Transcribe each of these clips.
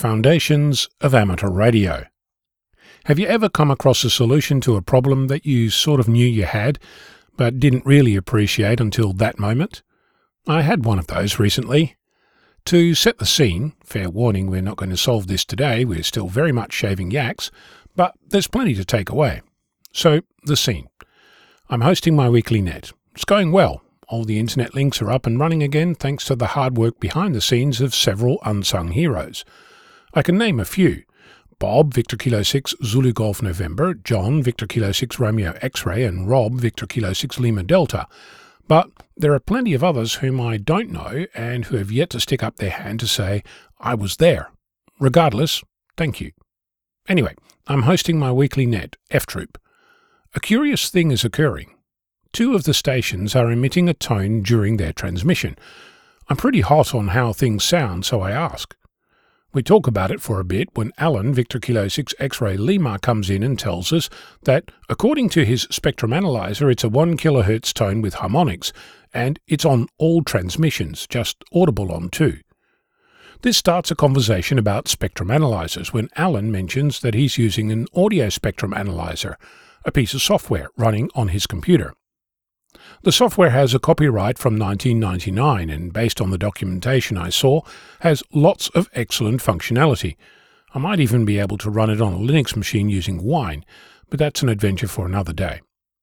Foundations of Amateur Radio. Have you ever come across a solution to a problem that you sort of knew you had, but didn't really appreciate until that moment? I had one of those recently. To set the scene, fair warning, we're not going to solve this today, we're still very much shaving yaks, but there's plenty to take away. So, the scene. I'm hosting my weekly net. It's going well. All the internet links are up and running again thanks to the hard work behind the scenes of several unsung heroes. I can name a few. Bob, Victor Kilo 6, Zulu Golf November, John, Victor Kilo 6, Romeo X-Ray, and Rob, Victor Kilo 6, Lima Delta. But there are plenty of others whom I don't know and who have yet to stick up their hand to say, I was there. Regardless, thank you. Anyway, I'm hosting my weekly net, F-Troop. A curious thing is occurring. Two of the stations are emitting a tone during their transmission. I'm pretty hot on how things sound, so I ask. We talk about it for a bit when Alan, Victor Kilo 6 X-Ray Lima, comes in and tells us that, according to his spectrum analyzer, it's a 1 kHz tone with harmonics, and it's on all transmissions, just audible on 2. This starts a conversation about spectrum analyzers when Alan mentions that he's using an audio spectrum analyzer, a piece of software running on his computer. The software has a copyright from 1999 and, based on the documentation I saw, has lots of excellent functionality. I might even be able to run it on a Linux machine using Wine, but that's an adventure for another day.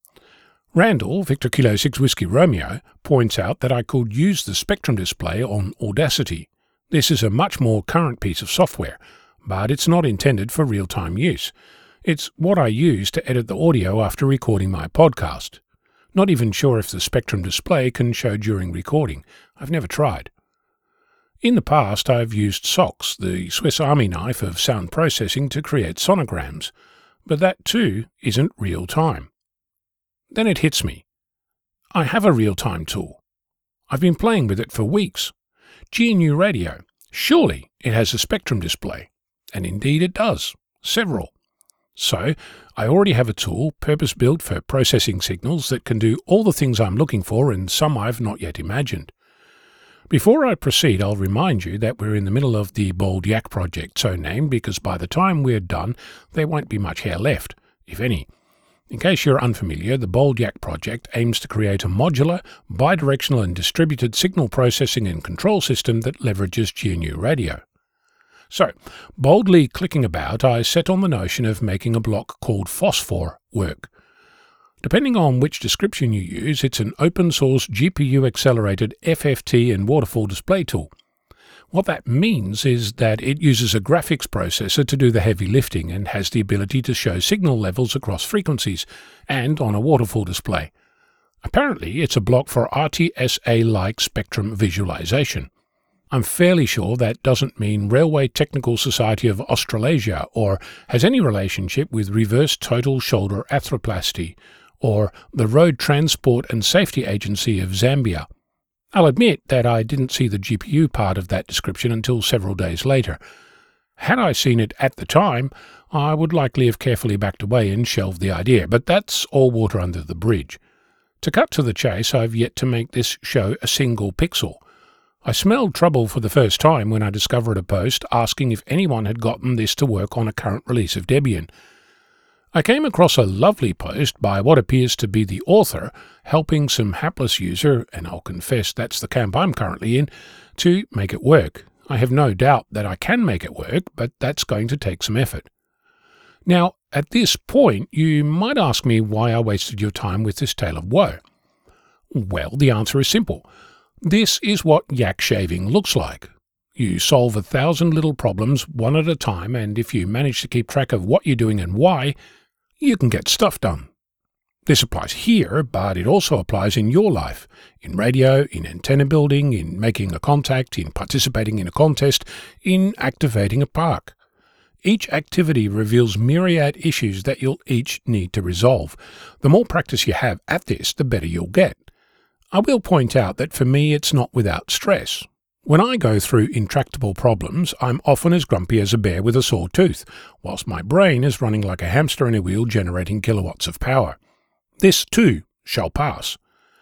Randall, Victor Kilo 6 Whiskey Romeo, points out that I could use the spectrum display on Audacity. This is a much more current piece of software, but it's not intended for real-time use. It's what I use to edit the audio after recording my podcast. Not even sure if the spectrum display can show during recording. I've never tried. In the past, I've used SOX, the Swiss Army knife of sound processing, to create sonograms, but that too isn't real-time. Then it hits me. I have a real-time tool. I've been playing with it for weeks. GNU Radio. Surely it has a spectrum display. And indeed it does. Several. So, I already have a tool purpose-built for processing signals that can do all the things I'm looking for and some I've not yet imagined. Before I proceed, I'll remind you that we're in the middle of the Bald Yak project, so named because by the time we're done, there won't be much hair left, if any. In case you're unfamiliar, the Bald Yak project aims to create a modular, bidirectional and distributed signal processing and control system that leverages GNU Radio. So, boldly clicking about, I set on the notion of making a block called Phosphor work. Depending on which description you use, it's an open-source GPU-accelerated FFT and waterfall display tool. What that means is that it uses a graphics processor to do the heavy lifting and has the ability to show signal levels across frequencies and on a waterfall display. Apparently, it's a block for RTSA-like spectrum visualization. I'm fairly sure that doesn't mean Railway Technical Society of Australasia or has any relationship with reverse total shoulder arthroplasty or the Road Transport and Safety Agency of Zambia. I'll admit that I didn't see the GPU part of that description until several days later. Had I seen it at the time, I would likely have carefully backed away and shelved the idea, but that's all water under the bridge. To cut to the chase, I've yet to make this show a single pixel. I smelled trouble for the first time when I discovered a post asking if anyone had gotten this to work on a current release of Debian. I came across a lovely post by what appears to be the author helping some hapless user, and I'll confess that's the camp I'm currently in, to make it work. I have no doubt that I can make it work, but that's going to take some effort. Now, at this point, you might ask me why I wasted your time with this tale of woe. Well, the answer is simple. This is what yak shaving looks like. You solve 1,000 little problems one at a time, and if you manage to keep track of what you're doing and why, you can get stuff done. This applies here, but it also applies in your life, in radio, in antenna building, in making a contact, in participating in a contest, in activating a park. Each activity reveals myriad issues that you'll each need to resolve. The more practice you have at this, the better you'll get. I will point out that for me it's not without stress. When I go through intractable problems, I'm often as grumpy as a bear with a sore tooth, whilst my brain is running like a hamster in a wheel generating kilowatts of power. This, too, shall pass.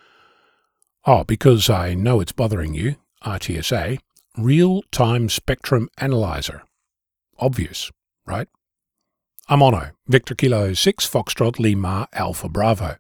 Because I know it's bothering you, RTSA, Real-Time Spectrum Analyzer. obvious, right? I'm Onno, Victor Kilo 6 Foxtrot Lima Alpha Bravo.